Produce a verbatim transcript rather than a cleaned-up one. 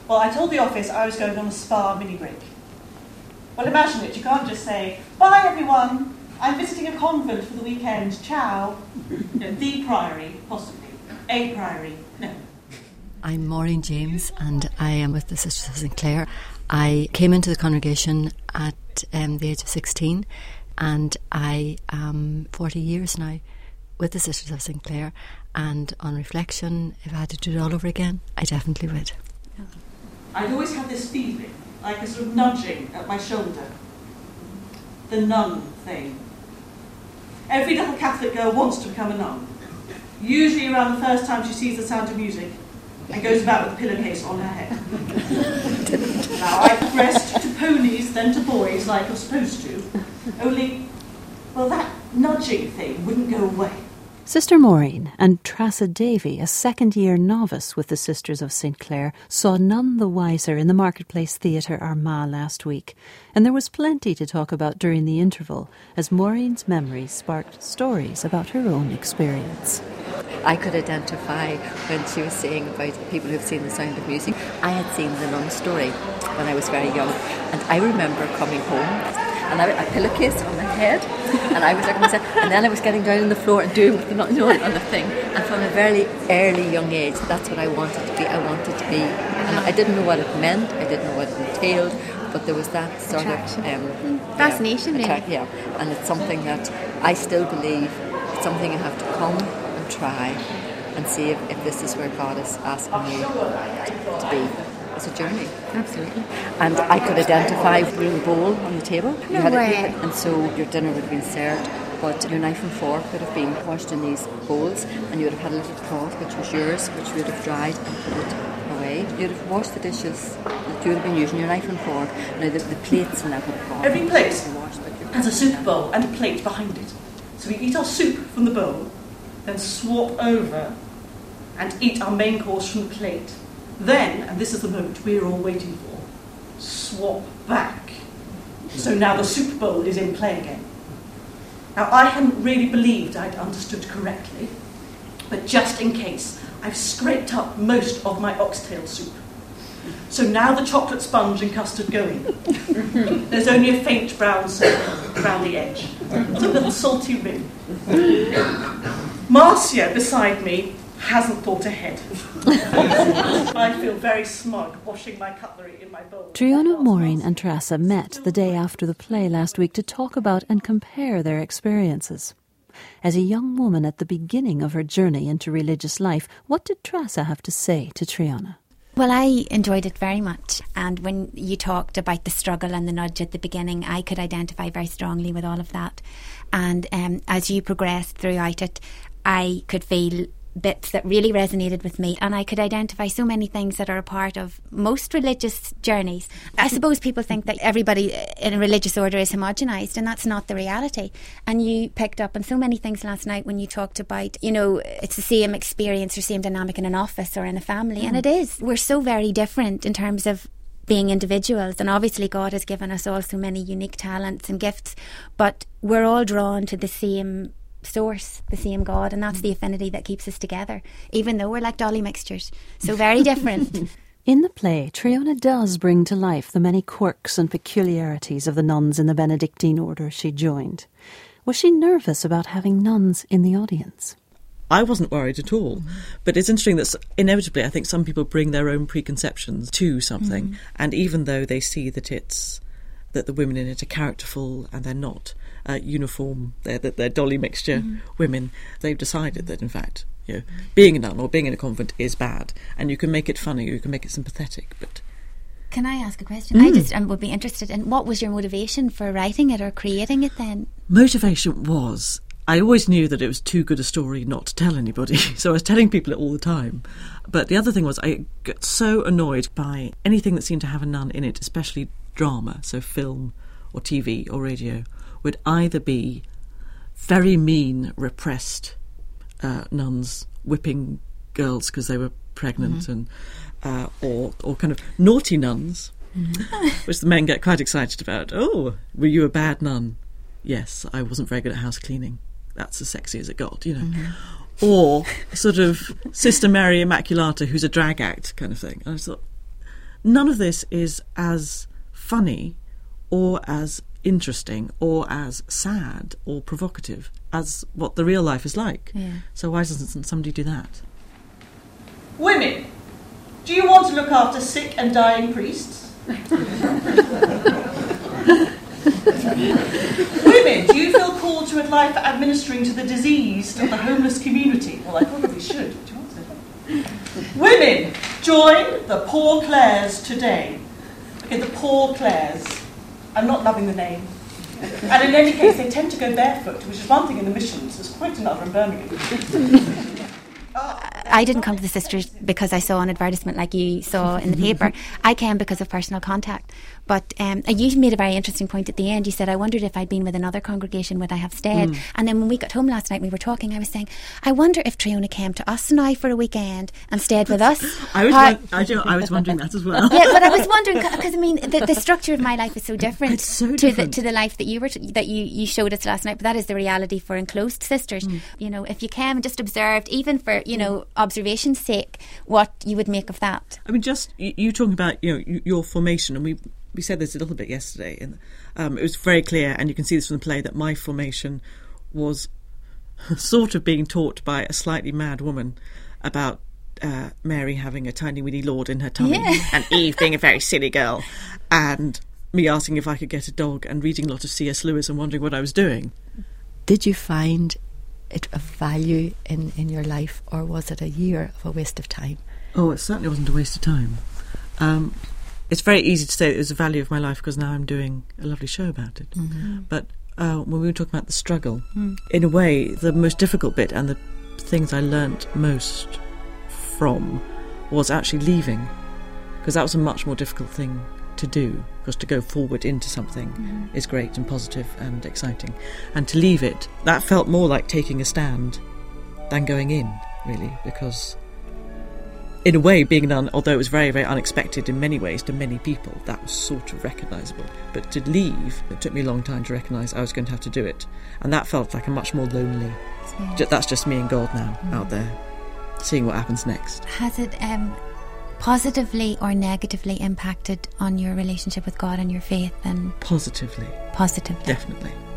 Well, I told the office I was going on a spa mini break. Well, imagine it. You can't just say, bye, everyone. I'm visiting a convent for the weekend. Ciao. No, the Priory, possibly. A Priory, no. I'm Maureen James, and I am with the Sisters of Saint Clair. I came into the congregation at um, the age of sixteen, and I am forty years now with the Sisters of Saint Clair. And on reflection, if I had to do it all over again, I definitely would. Yeah. I'd always had this feeling, like a sort of nudging at my shoulder. The nun thing. Every little Catholic girl wants to become a nun. Usually around the first time she sees the sound of music and goes about with a pillowcase on her head. Now, I progressed to ponies, then to boys, like you're supposed to. Only, well, that nudging thing wouldn't go away. Sister Maureen and Trassa Davy, a second-year novice with the Sisters of Saint Clair, saw none the wiser in the Marketplace Theatre Armagh last week, and there was plenty to talk about during the interval, as Maureen's memories sparked stories about her own experience. I could identify when she was saying about people who've seen The Sound of Music. I had seen The Nun Story when I was very young, and I remember coming home and I had a pillowcase on my head, and I was looking at myself, and then I was getting down on the floor and doing the nun, you know, on the thing. And from a very early young age, that's what I wanted to be. I wanted to be, and I didn't know what it meant. I didn't know what it entailed, but there was that sort Attraction. of um, fascination, yeah, really. attra- yeah, and it's something that I still believe. It's something you have to come and try and see if, if this is where God is asking you to be. It's a journey. Absolutely. And I could identify the bowl on the table. No you had way. It, and so your dinner would have been served, but your knife and fork would have been washed in these bowls, and you would have had a little cloth which was yours, which you would have dried and put it away. You would have washed the dishes that you would have been using, your knife and fork. Now the, the plates and that would have gone. Every plate has a soup bowl and a plate behind it. So we eat our soup from the bowl, then swap over and eat our main course from the plate. Then, and this is the moment we're all waiting for, swap back. So now the soup bowl is in play again. Now, I hadn't really believed I'd understood correctly, but just in case, I've scraped up most of my oxtail soup. So now the chocolate sponge and custard go in. There's only a faint brown circle around the edge. It's a little salty rim. Marcia, beside me, hasn't thought ahead. I feel very smug washing my cutlery in my bowl. Triona, Maureen and Trassa met the day after the play last week to talk about and compare their experiences. As a young woman at the beginning of her journey into religious life, what did Trassa have to say to Triona? Well, I enjoyed it very much, and when you talked about the struggle and the nudge at the beginning, I could identify very strongly with all of that. And um, as you progressed throughout it, I could feel bits that really resonated with me, and I could identify so many things that are a part of most religious journeys. I suppose people think that everybody in a religious order is homogenised, and that's not the reality. And you picked up on so many things last night when you talked about, you know, it's the same experience or same dynamic in an office or in a family, mm. and it is. We're so very different in terms of being individuals, and obviously God has given us all so many unique talents and gifts, but we're all drawn to the same source, the same God, and that's the affinity that keeps us together, even though we're like dolly mixtures, so very different. In the play, Triona does bring to life the many quirks and peculiarities of the nuns in the Benedictine order she joined. Was she nervous about having nuns in the audience? I wasn't worried at all. Mm-hmm. But it's interesting that inevitably I think some people bring their own preconceptions to something, mm-hmm. and even though they see that it's that the women in it are characterful and they're not uh, uniform, they're, they're dolly mixture mm-hmm. women, they've decided that, in fact, you know, being a nun or being in a convent is bad, and you can make it funny, you can make it sympathetic, but... Can I ask a question? Mm. I just um, would be interested in what was your motivation for writing it or creating it then? Motivation was... I always knew that it was too good a story not to tell anybody, so I was telling people it all the time. But the other thing was I got so annoyed by anything that seemed to have a nun in it, especially drama, so film or T V or radio, would either be very mean, repressed uh, nuns whipping girls because they were pregnant, mm-hmm. and uh, or or kind of naughty nuns, mm-hmm. which the men get quite excited about. Oh, were you a bad nun? Yes, I wasn't very good at house cleaning. That's as sexy as it got, you know. Mm-hmm. Or sort of Sister Mary Immaculata, who's a drag act kind of thing. And I thought, none of this is as funny or as interesting or as sad or provocative as what the real life is like. Yeah. So why doesn't somebody do that? Women, do you want to look after sick and dying priests? Women, do you feel called to a life administering to the diseased of the homeless community? Well, I probably should. Do you want to? Women, join the Poor Clares today. Okay, the Poor Clares. I'm not loving the name. And in any case, they tend to go barefoot, which is one thing in the missions. There's quite another in Birmingham. I didn't come to the sisters because I saw an advertisement like you saw in the paper. I came because of personal contact. But um, you made a very interesting point at the end. You said, I wondered if I'd been with another congregation, would I have stayed? Mm. And then when we got home last night, we were talking, I was saying, I wonder if Triona came to us now for a weekend and stayed with us. I was, uh, I, do, I was wondering that as well. Yeah, but I was wondering, because I mean, the, the structure of my life is so different, it's so to, different. The, to the life that you were t- that you, you showed us last night. But that is the reality for enclosed sisters. Mm. You know, if you came and just observed, even for, you know, observation's sake, what you would make of that. I mean, just you, you talking about, you know, your formation, and we we said this a little bit yesterday, and um, it was very clear, and you can see this from the play, that my formation was sort of being taught by a slightly mad woman about uh, Mary having a tiny weeny lord in her tummy, yeah. and Eve being a very silly girl, and me asking if I could get a dog, and reading a lot of C S Lewis and wondering what I was doing. Did you find it of value in, in your life, or was it a year of a waste of time? Oh, it certainly wasn't a waste of time. Um, it's very easy to say it was the value of my life because now I'm doing a lovely show about it. Mm-hmm. But uh, when we were talking about the struggle, mm. in a way, the most difficult bit and the things I learnt most from was actually leaving, because that was a much more difficult thing to do, because to go forward into something mm. is great and positive and exciting, and to leave it, that felt more like taking a stand than going in, really, because in a way, being done, although it was very, very unexpected in many ways to many people, that was sort of recognisable. But to leave, it took me a long time to recognise I was going to have to do it. And that felt like a much more lonely... Yes. That's just me and God now, mm. out there, seeing what happens next. Has it um, positively or negatively impacted on your relationship with God and your faith? And Positively. Positively. Definitely.